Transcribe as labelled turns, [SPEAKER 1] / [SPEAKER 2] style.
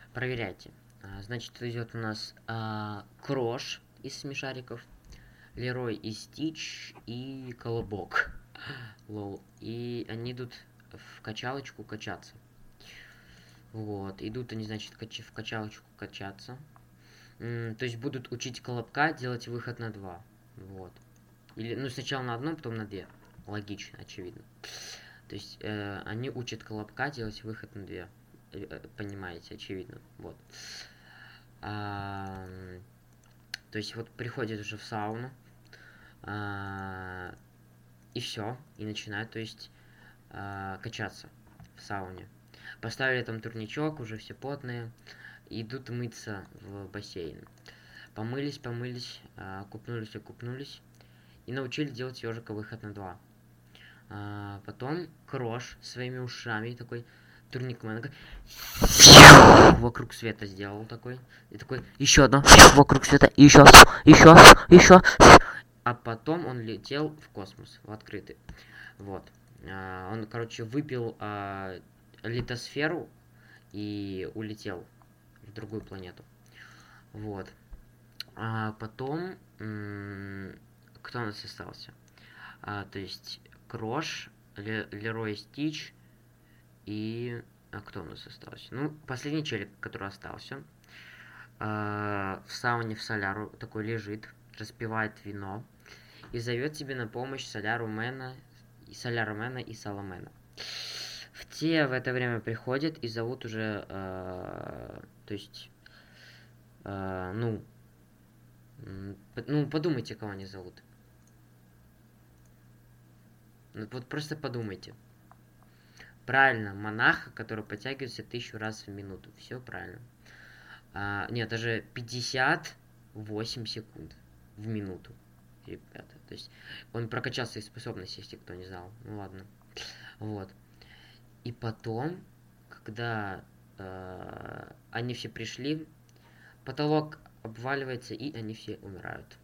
[SPEAKER 1] Проверяйте. Значит, идет у нас Крош из смешариков, Лерой и Стич и Колобок. Лол. И они идут в качалочку качаться. Вот. Идут они, значит, в качалочку качаться. То есть будут учить Колобка делать выход на 2. Вот. Или, ну, сначала на одном, потом на 2. Логично, очевидно. То есть они учат Колобка делать выход на 2. Понимаете, очевидно. Вот. То есть вот приходят уже в сауну. И все. И начинают, то есть, качаться в сауне. Поставили там турничок, уже все потные. Идут мыться в бассейн. Помылись, купнулись. И научили делать ежика выход на 2. Потом Крош своими ушами такой турникмен вокруг света сделал такой. И такой, еще одно вокруг света, и еще. А потом он летел в космос, в открытый. Вот. Он, короче, выпил литосферу и улетел в другую планету. Вот. А потом кто у нас остался? То есть Крош, Лерой Стич и... кто у нас остался? Ну, последний челик, который остался. В сауне в соляру такой лежит, распивает вино и зовет себе на помощь Соляру Мэна и Саламена. Те в это время приходят и зовут уже, то есть, ну, подумайте, кого они зовут. Вот просто подумайте. Правильно, монаха, который подтягивается 1000 раз в минуту. Все правильно. Нет, даже 58 секунд в минуту, ребята. То есть он прокачал свои способности, если кто не знал. Ну ладно. Вот. И потом, когда они все пришли, потолок обваливается, и они все умирают.